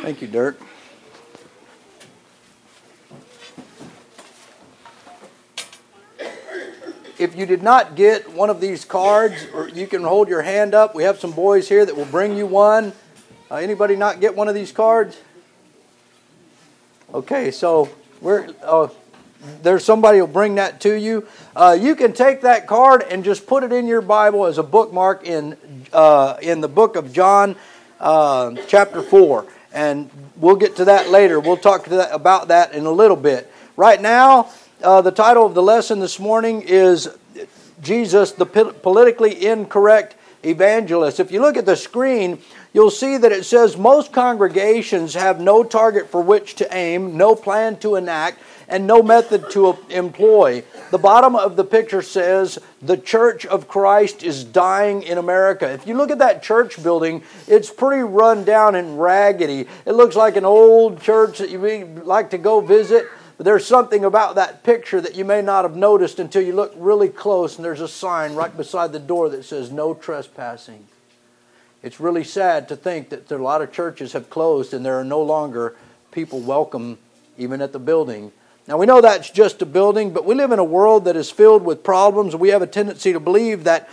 Thank you, Dirk. If you did not get one of these cards, or you can hold your hand up. We have some boys here that will bring you one. Anybody not get one of these cards? Okay, so there's somebody who will bring that to you. You can take that card and just put it in your Bible as a bookmark in the book of John, chapter 4. And we'll get to that later. We'll talk about that in a little bit. Right now, the title of the lesson this morning is Jesus, the Politically Incorrect Evangelist. If you look at the screen, you'll see that it says most congregations have no target for which to aim, no plan to enact, and no method to employ. The bottom of the picture says the Church of Christ is dying in America. If you look at that church building, it's pretty run down and raggedy. It looks like an old church that you would like to go visit. But there's something about that picture that you may not have noticed until you look really close, and there's a sign right beside the door that says no trespassing. It's really sad to think that a lot of churches have closed and there are no longer people welcome even at the building. Now we know that's just a building, but we live in a world that is filled with problems. We have a tendency to believe that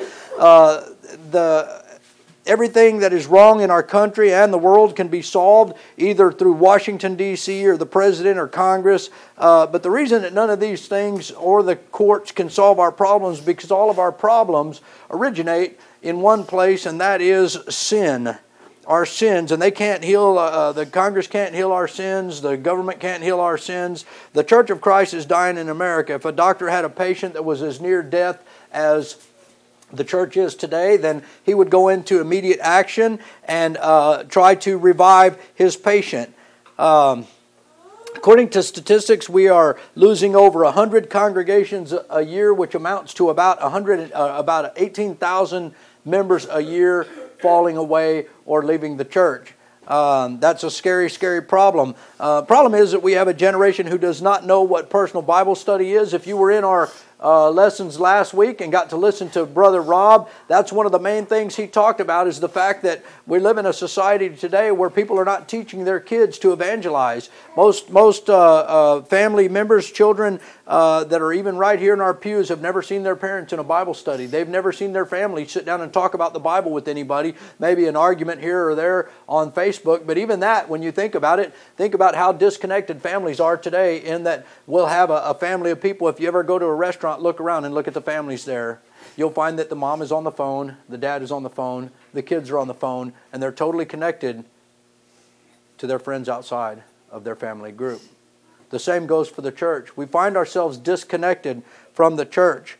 everything that is wrong in our country and the world can be solved either through Washington, D.C. or the President or Congress. But the reason that none of these things or the courts can solve our problems is because all of our problems originate in one place, and that is sin. Our sins, and they can't heal, the Congress can't heal our sins, the government can't heal our sins. The Church of Christ is dying in America. If a doctor had a patient that was as near death as the church is today, then he would go into immediate action and try to revive his patient. According to statistics, we are losing over 100 congregations a year, which amounts to about 18,000 members a year falling away or leaving the church. That's a scary, scary problem. Problem is that we have a generation who does not know what personal Bible study is. If you were in our lessons last week and got to listen to Brother Rob, that's one of the main things he talked about, is the fact that we live in a society today where people are not teaching their kids to evangelize. Most family members, children that are even right here in our pews have never seen their parents in a Bible study. They've never seen their family sit down and talk about the Bible with anybody, maybe an argument here or there on Facebook. But even that, when you think about it, think about how disconnected families are today, in that we'll have a family of people. If you ever go to a restaurant, look around and look at the families there. You'll find that the mom is on the phone, the dad is on the phone, the kids are on the phone, and they're totally connected to their friends outside of their family group. The same goes for the church. We find ourselves disconnected from the church.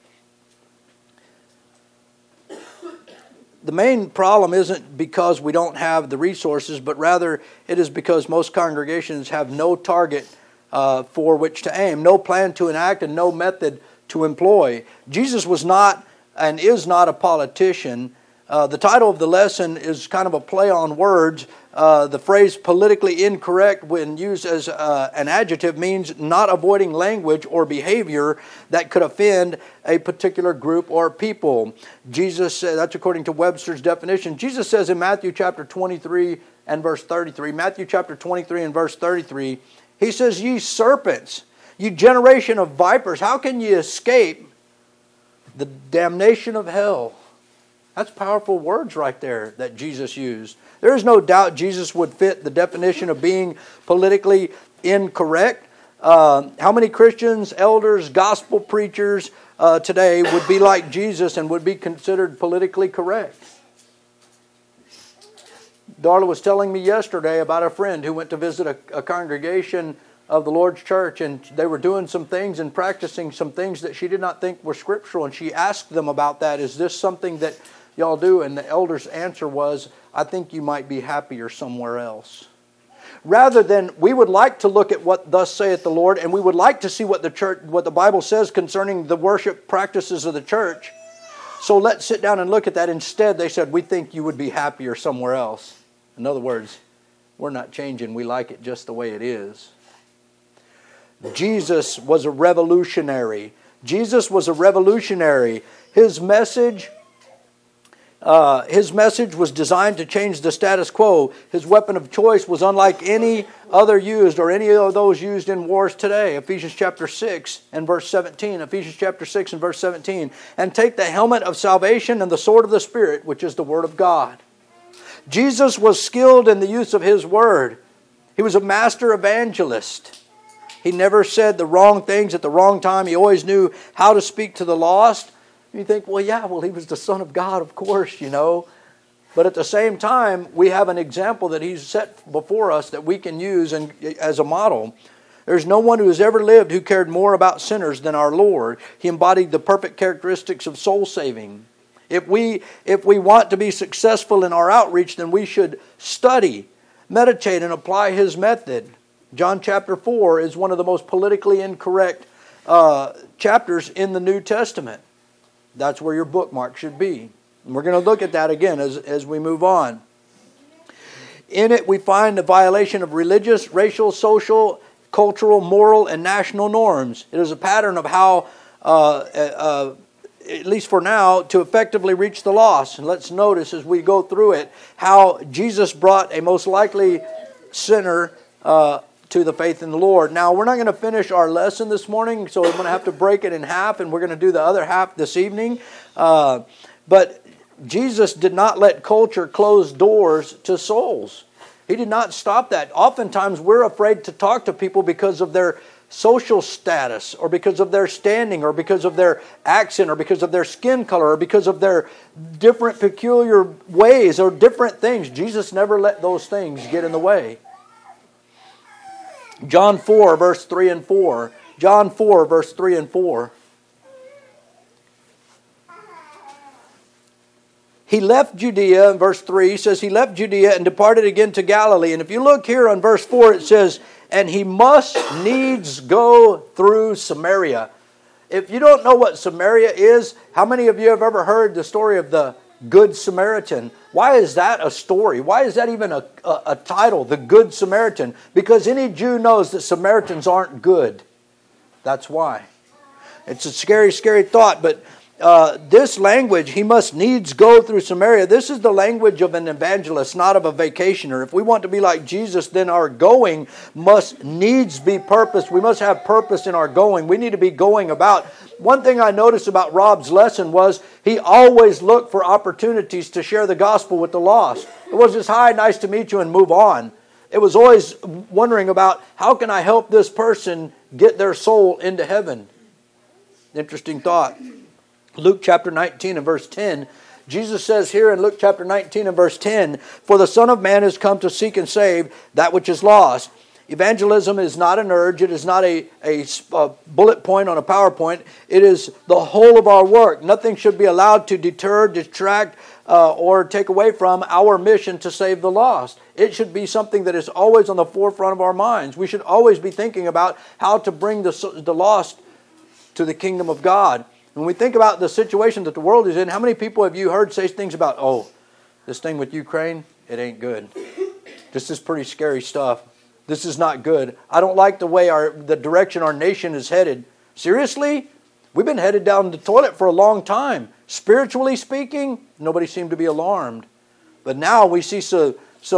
The main problem isn't because we don't have the resources, but rather it is because most congregations have no target for which to aim, no plan to enact, and no method to employ. Jesus was not and is not a politician. The title of the lesson is kind of a play on words. The phrase politically incorrect, when used as an adjective, means not avoiding language or behavior that could offend a particular group or people. Jesus said, that's according to Webster's definition. Jesus says in Matthew chapter 23 and verse 33, Matthew chapter 23 and verse 33, he says, "Ye serpents, you generation of vipers, how can ye escape the damnation of hell?" That's powerful words right there that Jesus used. There is no doubt Jesus would fit the definition of being politically incorrect. How many Christians, elders, gospel preachers today would be like Jesus and would be considered politically correct? Darla was telling me yesterday about a friend who went to visit a congregation of the Lord's church, and they were doing some things and practicing some things that she did not think were scriptural, and she asked them about that. Is this something that y'all do? And the elder's answer was, I think you might be happier somewhere else. Rather than, we would like to look at what thus saith the Lord, and we would like to see what the Bible says concerning the worship practices of the church. So let's sit down and look at that. Instead, they said, we think you would be happier somewhere else. In other words, we're not changing. We like it just the way it is. Jesus was a revolutionary. Jesus was a revolutionary. His message His message was designed to change the status quo. His weapon of choice was unlike any other used or any of those used in wars today. Ephesians chapter 6 and verse 17. Ephesians chapter 6 and verse 17. And take the helmet of salvation and the sword of the Spirit, which is the Word of God. Jesus was skilled in the use of His Word. He was a master evangelist. He never said the wrong things at the wrong time. He always knew how to speak to the lost. You think, well, He was the Son of God, of course, But at the same time, we have an example that He's set before us that we can use as a model. There's no one who has ever lived who cared more about sinners than our Lord. He embodied the perfect characteristics of soul saving. If we want to be successful in our outreach, then we should study, meditate, and apply His method. John chapter 4 is one of the most politically incorrect chapters in the New Testament. That's where your bookmark should be. And we're going to look at that again as we move on. In it we find the violation of religious, racial, social, cultural, moral, and national norms. It is a pattern of how, at least for now, to effectively reach the lost. And let's notice as we go through it how Jesus brought a most likely sinner to the faith in the Lord. Now, we're not going to finish our lesson this morning, so we're going to have to break it in half, and we're going to do the other half this evening. But Jesus did not let culture close doors to souls. He did not stop that. Oftentimes, we're afraid to talk to people because of their social status, or because of their standing, or because of their accent, or because of their skin color, or because of their different peculiar ways, or different things. Jesus never let those things get in the way. John 4, verse 3 and 4. John 4, verse 3 and 4. He left Judea, in verse 3 says, He left Judea and departed again to Galilee. And if you look here on verse 4, it says, and He must needs go through Samaria. If you don't know what Samaria is, how many of you have ever heard the story of the Good Samaritan? Why is that a story? Why is that even a title, the Good Samaritan? Because any Jew knows that Samaritans aren't good. That's why. It's a scary, scary thought, but this language, he must needs go through Samaria. This is the language of an evangelist, not of a vacationer. If we want to be like Jesus, then our going must needs be purpose. We must have purpose in our going. We need to be going about. One thing I noticed about Rob's lesson was he always looked for opportunities to share the gospel with the lost. It wasn't just, hi, nice to meet you, and move on. It was always wondering about, how can I help this person get their soul into heaven? Interesting thought. Luke chapter 19 and verse 10. Jesus says here in Luke chapter 19 and verse 10, for the Son of Man has come to seek and save that which is lost. Evangelism is not an urge. It is not a bullet point on a PowerPoint. It is the whole of our work. Nothing should be allowed to deter, distract, or take away from our mission to save the lost. It should be something that is always on the forefront of our minds. We should always be thinking about how to bring the lost to the kingdom of God. When we think about the situation that the world is in, how many people have you heard say things about, oh, this thing with Ukraine, it ain't good. This is pretty scary stuff. This is not good. I don't like the way the direction our nation is headed. Seriously? We've been headed down the toilet for a long time. Spiritually speaking, nobody seemed to be alarmed. But now we see some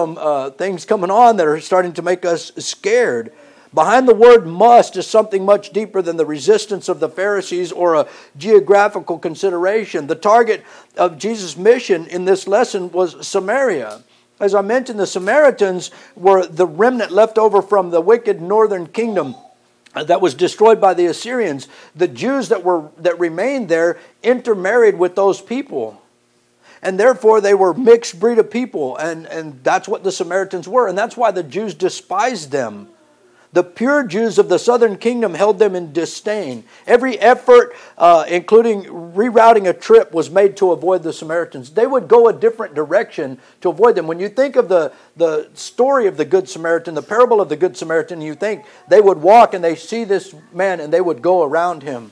things coming on that are starting to make us scared. Behind the word must is something much deeper than the resistance of the Pharisees or a geographical consideration. The target of Jesus' mission in this lesson was Samaria. As I mentioned, the Samaritans were the remnant left over from the wicked northern kingdom that was destroyed by the Assyrians. The Jews that remained there intermarried with those people. And therefore they were mixed breed of people. And that's what the Samaritans were. And that's why the Jews despised them. The pure Jews of the southern kingdom held them in disdain. Every effort, including rerouting a trip, was made to avoid the Samaritans. They would go a different direction to avoid them. When you think of the story of the Good Samaritan, the parable of the Good Samaritan, you think they would walk and they see this man and they would go around him.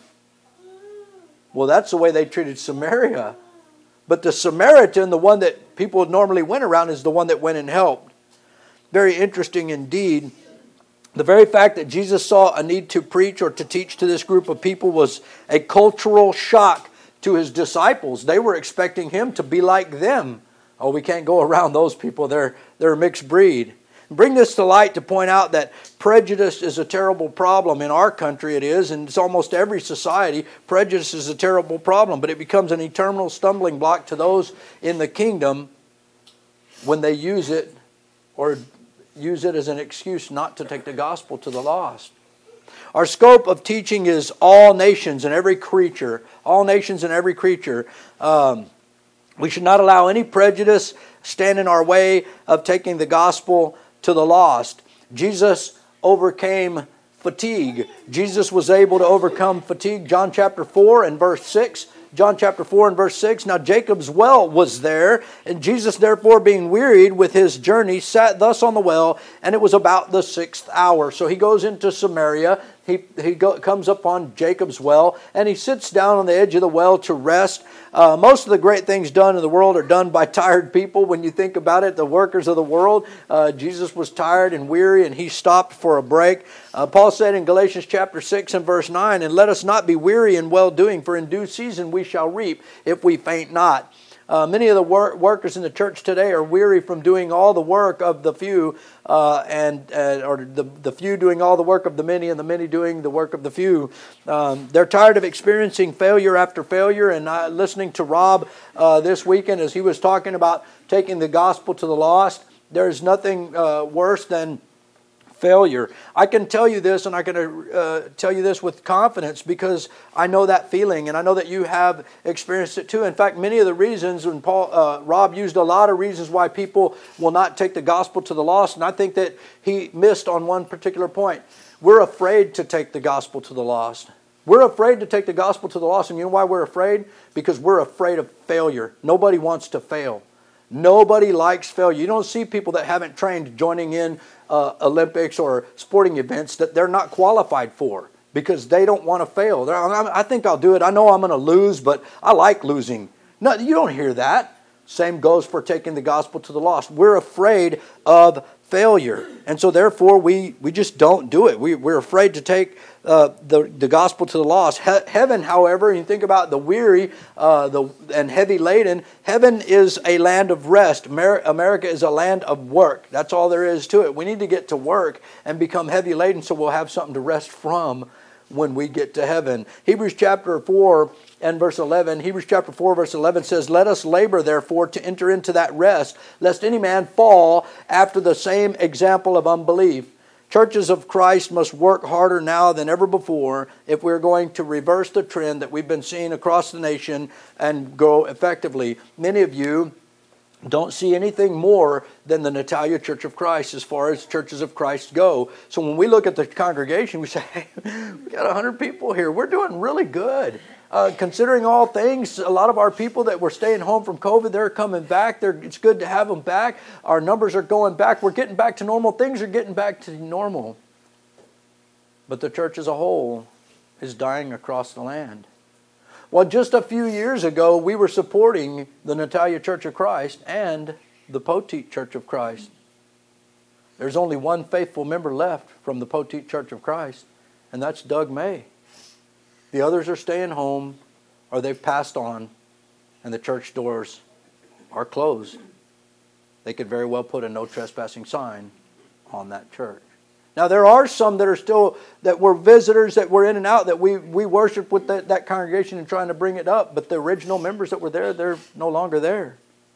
Well, that's the way they treated Samaria. But the Samaritan, the one that people normally went around, is the one that went and helped. Very interesting indeed. The very fact that Jesus saw a need to preach or to teach to this group of people was a cultural shock to his disciples. They were expecting him to be like them. Oh, we can't go around those people. They're a mixed breed. Bring this to light to point out that prejudice is a terrible problem. In our country it is, and it's almost every society. Prejudice is a terrible problem, but it becomes an eternal stumbling block to those in the kingdom when they use it or use it as an excuse not to take the gospel to the lost. Our scope of teaching is all nations and every creature. All nations and every creature. We should not allow any prejudice stand in our way of taking the gospel to the lost. Jesus overcame fatigue. Jesus was able to overcome fatigue. John chapter 4 and verse 6. John chapter 4 and verse 6. Now Jacob's well was there, and Jesus therefore being wearied with his journey sat thus on the well, and it was about the 6th hour. So he goes into Samaria. He comes upon Jacob's well, and he sits down on the edge of the well to rest. Most of the great things done in the world are done by tired people. When you think about it, the workers of the world, Jesus was tired and weary, and he stopped for a break. Paul said in Galatians chapter 6 and verse 9, and let us not be weary in well-doing, for in due season we shall reap if we faint not. Many of the workers in the church today are weary from doing all the work of the few, or the few doing all the work of the many, and the many doing the work of the few. They're tired of experiencing failure after failure. And listening to Rob this weekend as he was talking about taking the gospel to the lost, there's nothing worse than failure. I can tell you this, and I can tell you this with confidence because I know that feeling, and I know that you have experienced it too. In fact, many of the reasons, when Rob used a lot of reasons why people will not take the gospel to the lost, and I think that he missed on one particular point. We're afraid to take the gospel to the lost. We're afraid to take the gospel to the lost, and you know why we're afraid? Because we're afraid of failure. Nobody wants to fail. Nobody likes failure. You don't see people that haven't trained joining in Olympics or sporting events that they're not qualified for because they don't want to fail. I think I'll do it. I know I'm going to lose, but I like losing. No, you don't hear that. Same goes for taking the gospel to the lost. We're afraid of failure. And so therefore we just don't do it. We're afraid to take the gospel to the lost. Heaven, however, you think about the weary and heavy laden, heaven is a land of rest. America is a land of work. That's all there is to it. We need to get to work and become heavy laden so we'll have something to rest from when we get to heaven. Hebrews chapter 4 and verse 11. Hebrews chapter 4 verse 11 says, let us labor therefore to enter into that rest, lest any man fall after the same example of unbelief. Churches of Christ must work harder now than ever before if we're going to reverse the trend that we've been seeing across the nation and grow effectively. Many of you don't see anything more than the Natalia Church of Christ as far as churches of Christ go. So when we look at the congregation, we say, hey, we got 100 people here. We're doing really good. Considering all things, a lot of our people that were staying home from COVID, they're coming back. It's good to have them back. Our numbers are going back. We're getting back to normal. Things are getting back to normal. But the church as a whole is dying across the land. Well, just a few years ago, we were supporting the Natalia Church of Christ and the Poteet Church of Christ. There's only one faithful member left from the Poteet Church of Christ, and that's Doug May. The others are staying home, or they've passed on, and the church doors are closed. They could very well put a no trespassing sign on that church. Now, there are some that are still, that were visitors that were in and out, that we worship with that congregation and trying to bring it up. But the original members that were there, they're no longer there.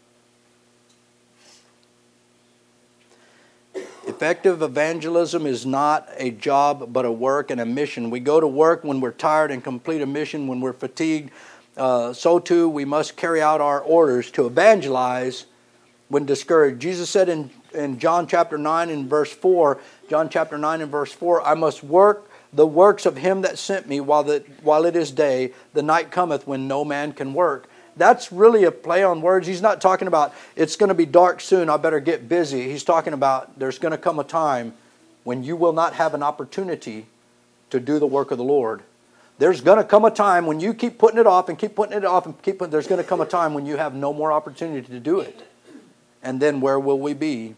Effective evangelism is not a job, but a work and a mission. We go to work when we're tired and complete a mission when we're fatigued. So too, we must carry out our orders to evangelize when discouraged. Jesus said in John chapter 9 and verse 4, I must work the works of him that sent me while it is day. The night cometh when no man can work. That's really a play on words. He's not talking about it's going to be dark soon, I better get busy. He's talking about there's going to come a time when you will not have an opportunity to do the work of the Lord. There's going to come a time when you keep putting it off and keep putting it off and there's going to come a time when you have no more opportunity to do it. And then where will we be?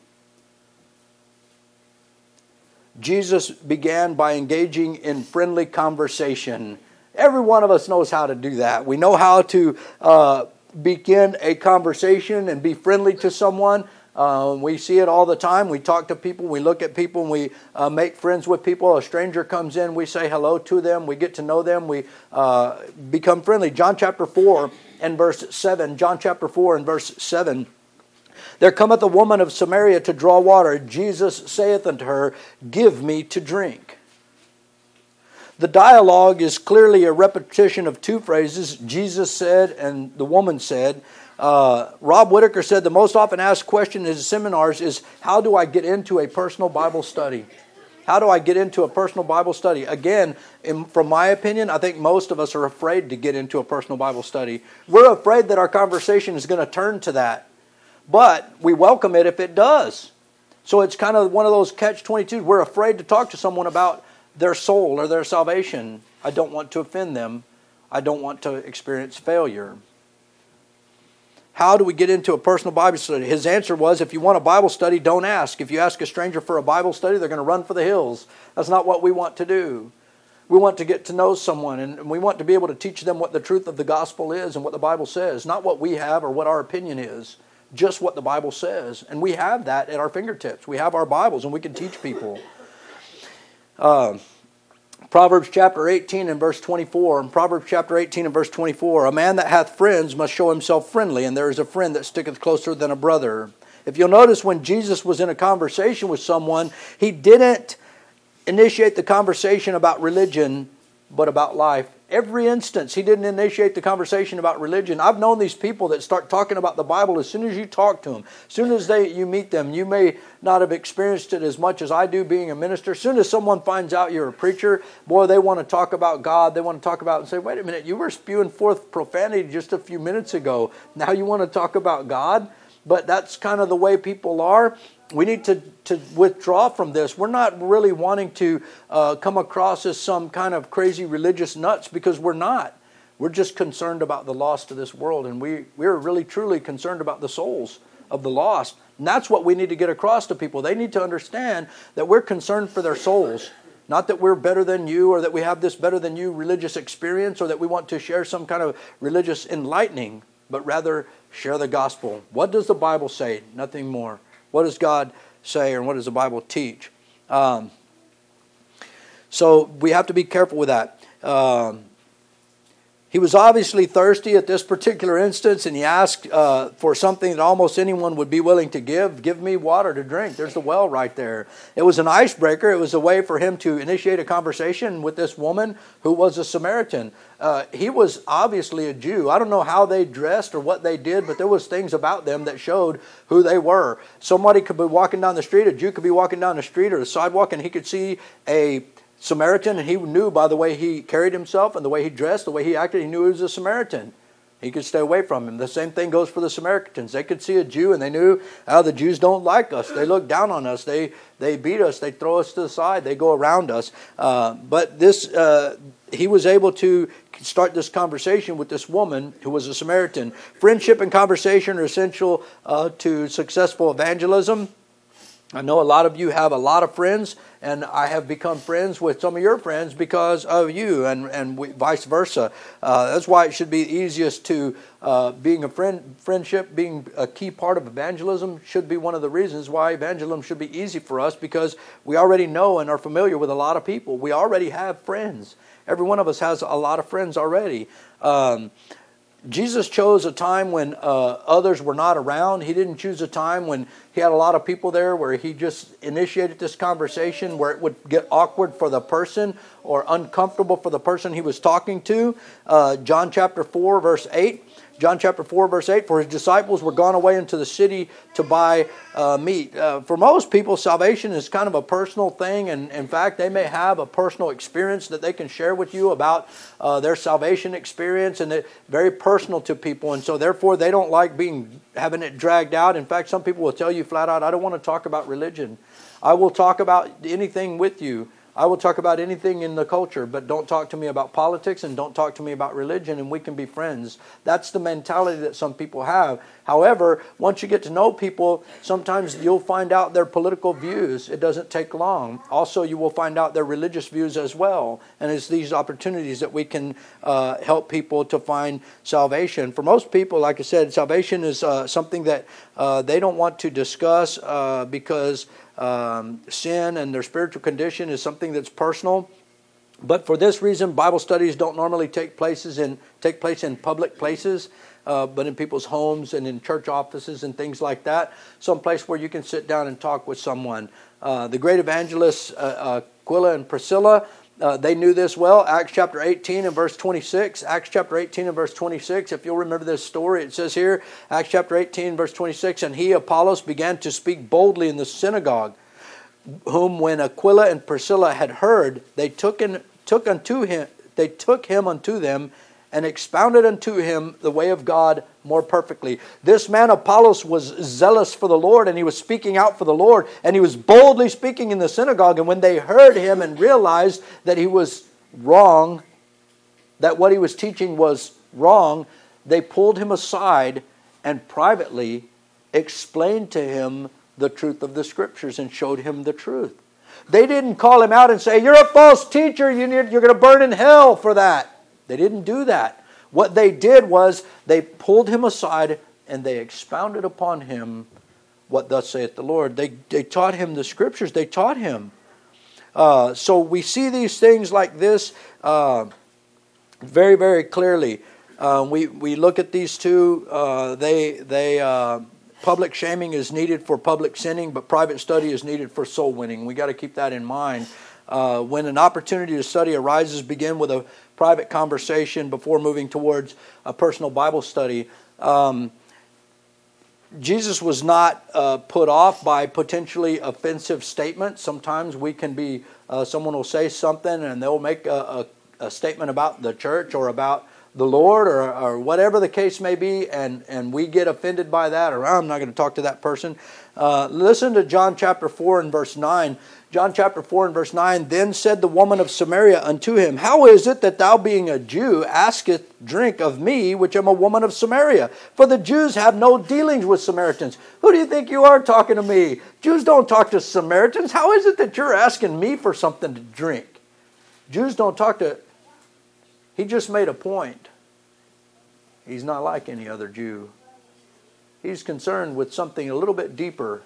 Jesus began by engaging in friendly conversation. Every one of us knows how to do that. We know how to begin a conversation and be friendly to someone. We see it all the time. We talk to people, we look at people, and we make friends with people. A stranger comes in, we say hello to them, we get to know them, we become friendly. John chapter 4 and verse 7. John chapter 4 and verse 7. There cometh a woman of Samaria to draw water. Jesus saith unto her, Give me to drink. The dialogue is clearly a repetition of two phrases. Jesus said and the woman said. Rob Whitaker said the most often asked question in his seminars is, how do I get into a personal Bible study? How do I get into a personal Bible study? Again, from my opinion, I think most of us are afraid to get into a personal Bible study. We're afraid that our conversation is going to turn to that. But we welcome it if it does. So it's kind of one of those catch-22s. We're afraid to talk to someone about their soul or their salvation. I don't want to offend them. I don't want to experience failure. How do we get into a personal Bible study? His answer was, if you want a Bible study, don't ask. If you ask a stranger for a Bible study, they're going to run for the hills. That's not what we want to do. We want to get to know someone, and we want to be able to teach them what the truth of the gospel is and what the Bible says, not what we have or what our opinion is. Just what the Bible says. And we have that at our fingertips. We have our Bibles and we can teach people. Proverbs chapter 18 and verse 24. Proverbs chapter 18 and verse 24. A man that hath friends must show himself friendly, and there is a friend that sticketh closer than a brother. If you'll notice, when Jesus was in a conversation with someone, he didn't initiate the conversation about religion, but about life. Every instance, he didn't initiate the conversation about religion. I've known these people that start talking about the Bible as soon as you talk to them. As soon as you meet them, you may not have experienced it as much as I do being a minister. As soon as someone finds out you're a preacher, boy, they want to talk about God. They want to talk about and say, wait a minute, you were spewing forth profanity just a few minutes ago. Now you want to talk about God? But that's kind of the way people are. We need to withdraw from this. We're not really wanting to come across as some kind of crazy religious nuts, because we're not. We're just concerned about the lost of this world, and we're really truly concerned about the souls of the lost. And that's what we need to get across to people. They need to understand that we're concerned for their souls. Not that we're better than you, or that we have this better than you religious experience, or that we want to share some kind of religious enlightening, but rather share the gospel. What does the Bible say? Nothing more. What does God say, or what does the Bible teach? So we have to be careful with that. He was obviously thirsty at this particular instance, and he asked for something that almost anyone would be willing to give. Give me water to drink. There's the well right there. It was an icebreaker. It was a way for him to initiate a conversation with this woman who was a Samaritan. He was obviously a Jew. I don't know how they dressed or what they did, but there was things about them that showed who they were. Somebody could be walking down the street, a Jew could be walking down the street or the sidewalk, and he could see a Samaritan, and he knew by the way he carried himself and the way he dressed, the way he acted, he knew he was a Samaritan. He could stay away from him. The same thing goes for the Samaritans. They could see a Jew and they knew, the Jews don't like us. They look down on us. They beat us. They throw us to the side. They go around us. But he was able to start this conversation with this woman who was a Samaritan. Friendship and conversation are essential to successful evangelism. I know a lot of you have a lot of friends, and I have become friends with some of your friends because of you, and vice versa. That's why it should be easiest to being a friendship, being a key part of evangelism should be one of the reasons why evangelism should be easy for us, because we already know and are familiar with a lot of people. We already have friends. Every one of us has a lot of friends already. Jesus chose a time when others were not around. He didn't choose a time when he had a lot of people there where he just initiated this conversation where it would get awkward for the person or uncomfortable for the person he was talking to. John chapter 4, verse 8. John chapter 4, verse 8, for his disciples were gone away into the city to buy meat. For most people, salvation is kind of a personal thing, and in fact, they may have a personal experience that they can share with you about their salvation experience, and it's very personal to people, and so therefore they don't like having it dragged out. In fact, some people will tell you flat out, I don't want to talk about religion. I will talk about anything with you. I will talk about anything in the culture, but don't talk to me about politics and don't talk to me about religion, and we can be friends. That's the mentality that some people have. However, once you get to know people, sometimes you'll find out their political views. It doesn't take long. Also, you will find out their religious views as well. And it's these opportunities that we can help people to find salvation. For most people, like I said, salvation is something that they don't want to discuss because sin and their spiritual condition is something that's personal. But for this reason, Bible studies don't normally take place in public places, but in people's homes and in church offices and things like that. Some place where you can sit down and talk with someone. The great evangelists Aquila and Priscilla, they knew this well. Acts chapter 18 and verse 26. Acts chapter 18 and verse 26. If you'll remember this story, it says here, Acts chapter 18 verse 26, and he, Apollos, began to speak boldly in the synagogue, whom when Aquila and Priscilla had heard, they took him unto them, and expounded unto him the way of God more perfectly. This man Apollos was zealous for the Lord, and he was speaking out for the Lord, and he was boldly speaking in the synagogue. And when they heard him and realized that he was wrong, that what he was teaching was wrong, they pulled him aside and privately explained to him the truth of the Scriptures and showed him the truth. They didn't call him out and say, "You're a false teacher, you're going to burn in hell for that." They didn't do that. What they did was they pulled him aside and they expounded upon him what thus saith the Lord. They taught him the Scriptures. They taught him. So we see these things like this very, very clearly. We look at these two. Public shaming is needed for public sinning, but private study is needed for soul winning. We got to keep that in mind. When an opportunity to study arises, begin with a private conversation before moving towards a personal Bible study. Jesus was not put off by potentially offensive statements. Sometimes we can be, someone will say something and they'll make a statement about the church or about the Lord or whatever the case may be, and we get offended by that, or I'm not going to talk to that person. Listen to John chapter 4 and verse 9. John chapter 4 and verse 9, then said the woman of Samaria unto him, how is it that thou being a Jew askest drink of me, which am a woman of Samaria? For the Jews have no dealings with Samaritans. Who do you think you are talking to me? Jews don't talk to Samaritans. How is it that you're asking me for something to drink? Jews don't talk to... He just made a point. He's not like any other Jew. He's concerned with something a little bit deeper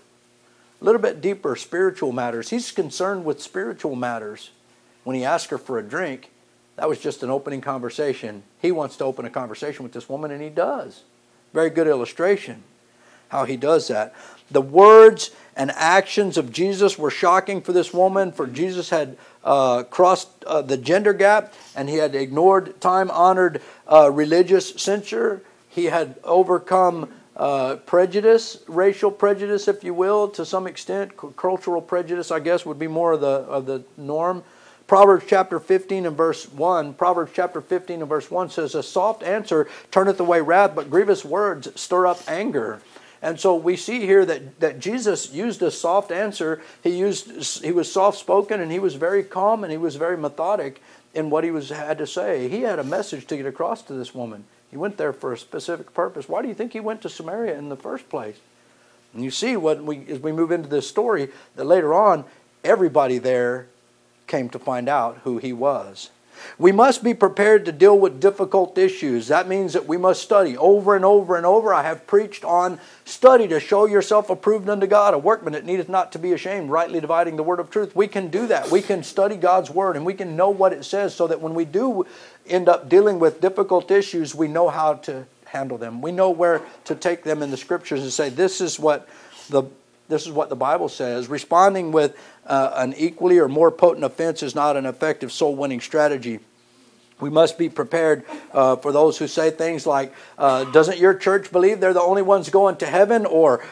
spiritual matters. He's concerned with spiritual matters. When he asked her for a drink, that was just an opening conversation. He wants to open a conversation with this woman, and he does. Very good illustration how he does that. The words and actions of Jesus were shocking for this woman, for Jesus had crossed the gender gap, and he had ignored time-honored religious censure. He had overcome prejudice, racial prejudice, if you will, to some extent. Cultural prejudice, I guess, would be more of the norm. Proverbs chapter 15 and verse 1. Proverbs chapter 15 and verse 1 says, a soft answer turneth away wrath, but grievous words stir up anger. And so we see here that Jesus used a soft answer. He was soft-spoken, and he was very calm, and he was very methodic in what he had to say. He had a message to get across to this woman. He went there for a specific purpose. Why do you think he went to Samaria in the first place? And you see as we move into this story, that later on, everybody there came to find out who he was. We must be prepared to deal with difficult issues. That means that we must study over and over and over. I have preached on study to show yourself approved unto God, a workman that needeth not to be ashamed, rightly dividing the word of truth. We can do that. We can study God's word, and we can know what it says, so that when we do end up dealing with difficult issues, we know how to handle them. We know where to take them in the Scriptures and say, this is what the Bible says. Responding with an equally or more potent offense is not an effective soul-winning strategy. We must be prepared for those who say things like, doesn't your church believe they're the only ones going to heaven? Or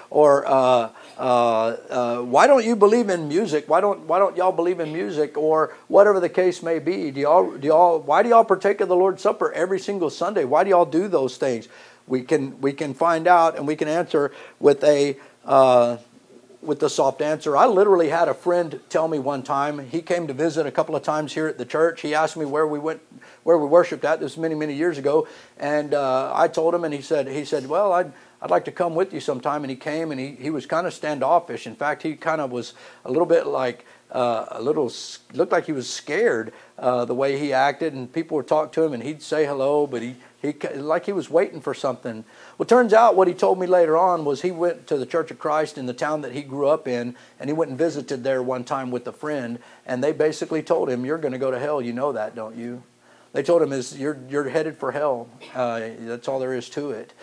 why don't you believe in music? Why don't y'all believe in music? Or whatever the case may be. Why do y'all partake of the Lord's Supper every single Sunday? Why do y'all do those things? We can find out, and we can answer with a with the soft answer. I literally had a friend tell me one time, he came to visit a couple of times here at the church. He asked me where we worshiped at. This was many, many years ago. And I told him, and he said, well, I'd like to come with you sometime. And he came, and he was kind of standoffish. In fact, he kind of was a little bit like, looked like he was scared the way he acted. And people would talk to him, and he'd say hello, but he like he was waiting for something. Well, it turns out what he told me later on was he went to the Church of Christ in the town that he grew up in, and he went and visited there one time with a friend, and they basically told him, you're going to go to hell, you know that, don't you? They told him, you're headed for hell. That's all there is to it.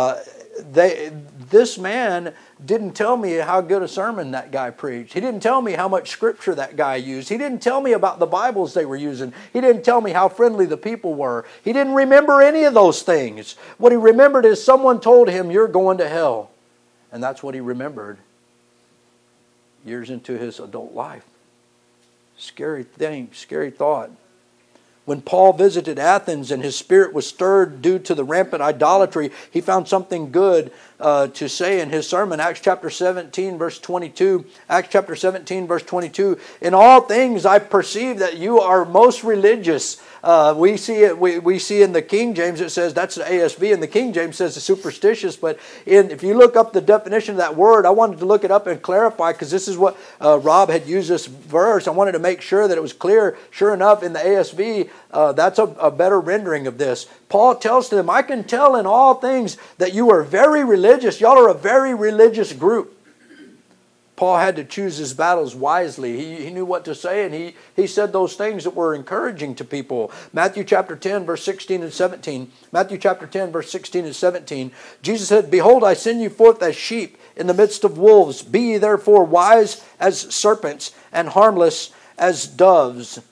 This man didn't tell me how good a sermon that guy preached. He didn't tell me how much scripture that guy used. He didn't tell me about the Bibles they were using. He didn't tell me how friendly the people were. He didn't remember any of those things. What he remembered is someone told him, you're going to hell. And that's what he remembered years into his adult life. Scary thing, scary thought. When Paul visited Athens and his spirit was stirred due to the rampant idolatry, he found something good to say in his sermon. Acts chapter 17, verse 22. Acts chapter 17, verse 22. In all things I perceive that you are most religious. We see it. We see in the King James it says, that's the ASV, and the King James says it's superstitious. But if you look up the definition of that word, I wanted to look it up and clarify, because this is what Rob had used this verse. I wanted to make sure that it was clear. Sure enough, in the ASV, that's a better rendering of this. Paul tells them, I can tell in all things that you are very religious. Y'all are a very religious group. Paul had to choose his battles wisely. He knew what to say, and he said those things that were encouraging to people. Matthew chapter 10, verse 16 and 17. Matthew chapter 10, verse 16 and 17. Jesus said, behold, I send you forth as sheep in the midst of wolves. Be ye therefore wise as serpents and harmless as doves.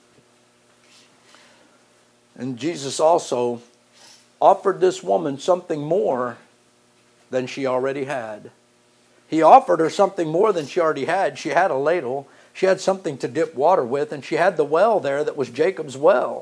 And Jesus also offered this woman something more than she already had. He offered her something more than she already had. She had a ladle. She had something to dip water with, and she had the well there that was Jacob's well.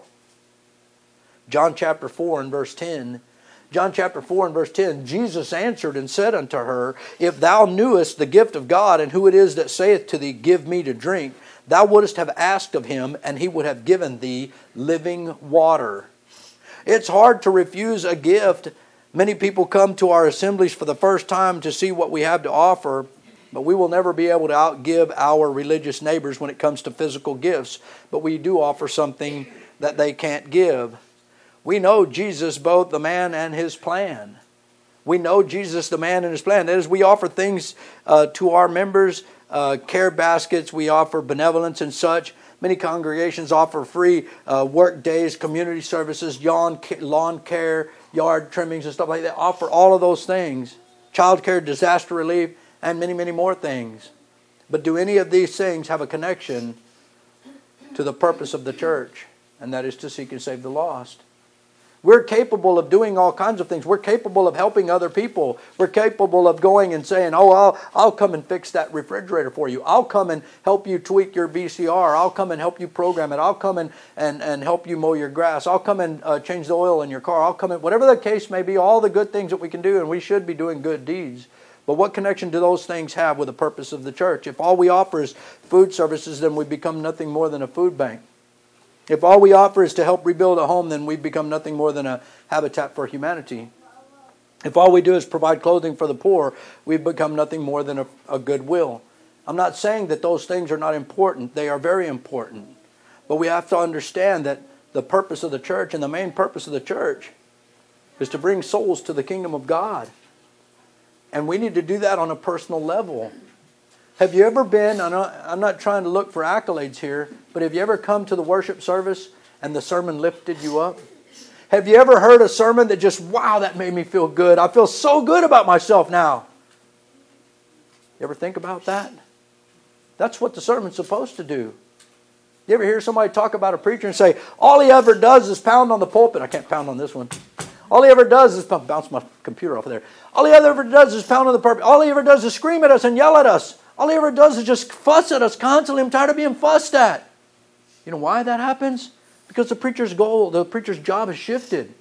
John chapter 4 and verse 10. John chapter 4 and verse 10. Jesus answered and said unto her, if thou knewest the gift of God, and who it is that saith to thee, give me to drink, thou wouldst have asked of him, and he would have given thee living water. It's hard to refuse a gift. Many people come to our assemblies for the first time to see what we have to offer, but we will never be able to outgive our religious neighbors when it comes to physical gifts. But we do offer something that they can't give. We know Jesus, both the man and his plan. We know Jesus, the man and his plan. That is, we offer things to our members, care baskets, we offer benevolence and such. Many congregations offer free work days, community services, lawn care, yard trimmings and stuff like that. Offer all of those things. Child care, disaster relief, and many, many more things. But do any of these things have a connection to the purpose of the church? And that is to seek and save the lost. We're capable of doing all kinds of things. We're capable of helping other people. We're capable of going and saying, oh, I'll come and fix that refrigerator for you. I'll come and help you tweak your VCR. I'll come and help you program it. I'll come and help you mow your grass. I'll come and change the oil in your car. I'll come and, whatever the case may be, all the good things that we can do, and we should be doing good deeds. But what connection do those things have with the purpose of the church? If all we offer is food services, then we become nothing more than a food bank. If all we offer is to help rebuild a home, then we become nothing more than a Habitat for Humanity. If all we do is provide clothing for the poor, we become nothing more than a goodwill. I'm not saying that those things are not important. They are very important. But we have to understand that the purpose of the church, and the main purpose of the church, is to bring souls to the kingdom of God. And we need to do that on a personal level. Have you ever been, I'm not trying to look for accolades here, but have you ever come to the worship service and the sermon lifted you up? Have you ever heard a sermon that just, wow, that made me feel good. I feel so good about myself now. You ever think about that? That's what the sermon's supposed to do. You ever hear somebody talk about a preacher and say, all he ever does is pound on the pulpit. I can't pound on this one. All he ever does is bounce my computer off of there. All he ever does is pound on the pulpit. All he ever does is scream at us and yell at us. All he ever does is just fuss at us constantly. I'm tired of being fussed at. You know why that happens? Because the preacher's goal, the preacher's job has shifted.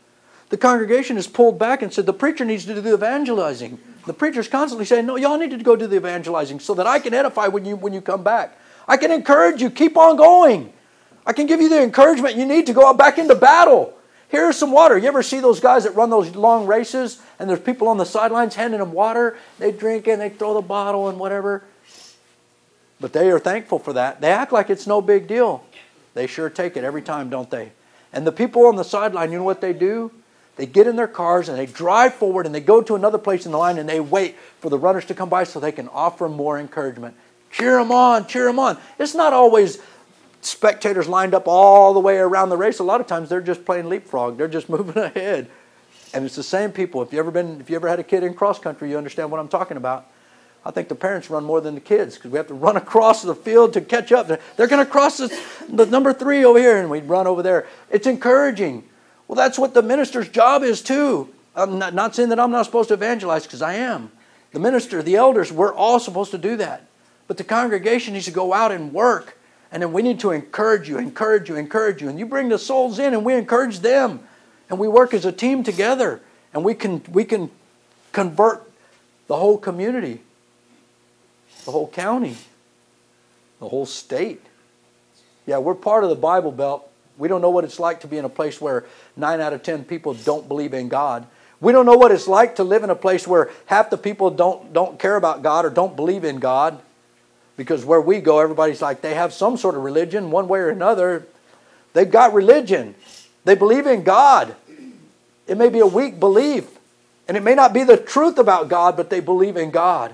The congregation is pulled back and said, the preacher needs to do the evangelizing. The preacher's constantly saying, no, y'all need to go do the evangelizing so that I can edify when you come back. I can encourage you. Keep on going. I can give you the encouragement you need to go out back into battle. Here's some water. You ever see those guys that run those long races and there's people on the sidelines handing them water? They drink it and they throw the bottle and whatever. But they are thankful for that. They act like it's no big deal. They sure take it every time, don't they? And the people on the sideline, you know what they do? They get in their cars and they drive forward and they go to another place in the line and they wait for the runners to come by so they can offer them more encouragement. Cheer them on, cheer them on. It's not always spectators lined up all the way around the race. A lot of times they're just playing leapfrog. They're just moving ahead. And it's the same people. If you ever had a kid in cross country, you understand what I'm talking about. I think the parents run more than the kids because we have to run across the field to catch up. They're going to cross the number 3 over here and we run over there. It's encouraging. Well, that's what the minister's job is too. I'm not saying that I'm not supposed to evangelize because I am. The minister, the elders, we're all supposed to do that. But the congregation needs to go out and work. And then we need to encourage you. And you bring the souls in and we encourage them. And we work as a team together. And we can convert the whole community, the whole county, the whole state. Yeah, we're part of the Bible Belt. We don't know what it's like to be in a place where 9 out of 10 people don't believe in God. We don't know what it's like to live in a place where half the people don't care about God or don't believe in God. Because where we go, everybody's like they have some sort of religion, one way or another. They've got religion. They believe in God. It may be a weak belief. And it may not be the truth about God, but they believe in God.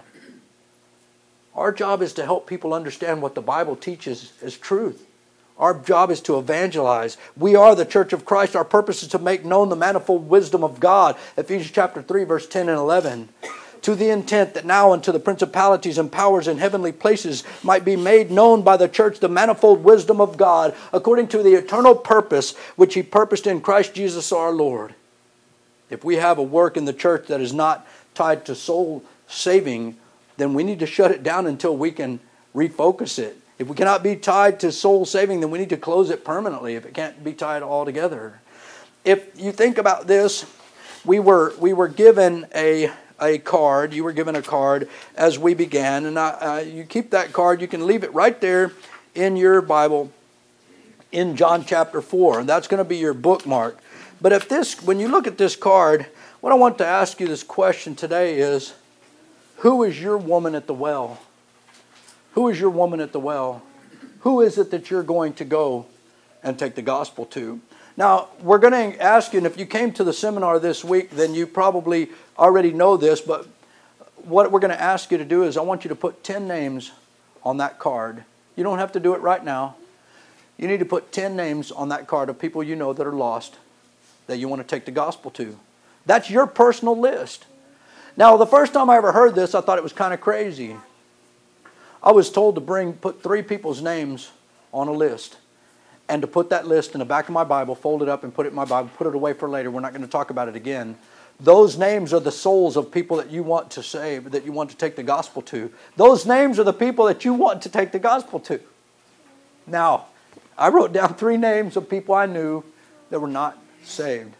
Our job is to help people understand what the Bible teaches as truth. Our job is to evangelize. We are the church of Christ. Our purpose is to make known the manifold wisdom of God. Ephesians chapter 3, verse 10 and 11. To the intent that now unto the principalities and powers in heavenly places might be made known by the church the manifold wisdom of God, according to the eternal purpose which He purposed in Christ Jesus our Lord. If we have a work in the church that is not tied to soul saving, then we need to shut it down until we can refocus it. If we cannot be tied to soul saving, then we need to close it permanently if it can't be tied all together. If you think about this, we were given a card. You were given a card as we began. And you keep that card. You can leave it right there in your Bible in John chapter 4. And that's going to be your bookmark. But when you look at this card, what I want to ask you this question today is, who is your woman at the well? Who is your woman at the well? Who is it that you're going to go and take the gospel to? Now, we're going to ask you, and if you came to the seminar this week, then you probably already know this, but what we're going to ask you to do is I want you to put 10 names on that card. You don't have to do it right now. You need to put 10 names on that card of people you know that are lost, that you want to take the gospel to. That's your personal list. Now, the first time I ever heard this, I thought it was kind of crazy. I was told to put 3 people's names on a list and to put that list in the back of my Bible, fold it up and put it in my Bible, put it away for later. We're not going to talk about it again. Those names are the souls of people that you want to save, that you want to take the gospel to. Those names are the people that you want to take the gospel to. Now, I wrote down 3 names of people I knew that were not saved.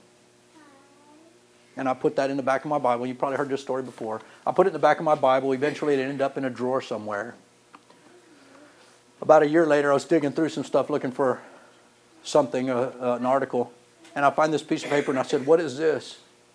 And I put that in the back of my Bible. You probably heard this story before. I put it in the back of my Bible. Eventually it ended up in a drawer somewhere. About a year later, I was digging through some stuff looking for something, an article. And I find this piece of paper and I said, what is this?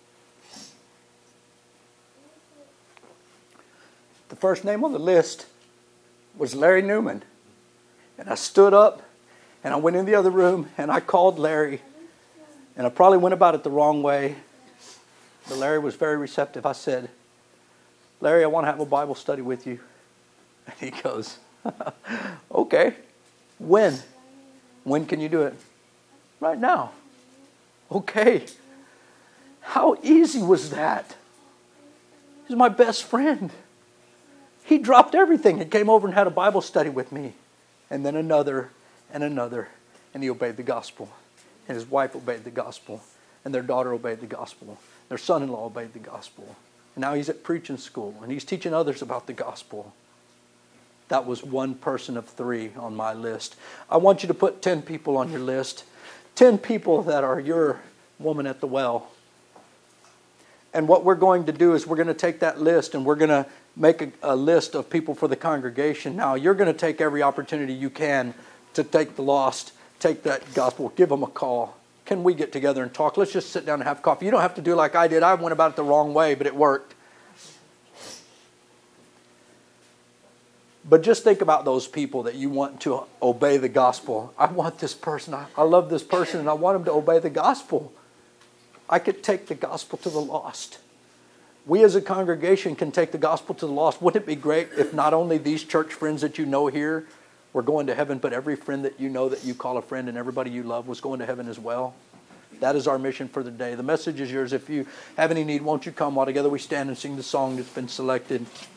The first name on the list was Larry Newman. And I stood up and I went in the other room and I called Larry. And I probably went about it the wrong way. But Larry was very receptive. I said, Larry, I want to have a Bible study with you. And he goes, okay. When? When can you do it? Right now. Okay. How easy was that? He's my best friend. He dropped everything and came over and had a Bible study with me. And then another and another. And he obeyed the gospel. And his wife obeyed the gospel. And their daughter obeyed the gospel. Their son-in-law obeyed the gospel. And now he's at preaching school. And he's teaching others about the gospel. That was one person of 3 on my list. I want you to put 10 people on your list. 10 people that are your woman at the well. And what we're going to do is we're going to take that list and we're going to make a list of people for the congregation. Now, you're going to take every opportunity you can to take the lost, take that gospel, give them a call. Can we get together and talk? Let's just sit down and have coffee. You don't have to do like I did. I went about it the wrong way, but it worked. But just think about those people that you want to obey the gospel. I want this person. I love this person, and I want them to obey the gospel. I could take the gospel to the lost. We as a congregation can take the gospel to the lost. Wouldn't it be great if not only these church friends that you know here were going to heaven, but every friend that you know that you call a friend and everybody you love was going to heaven as well? That is our mission for the day. The message is yours. If you have any need, won't you come while together we stand and sing the song that's been selected.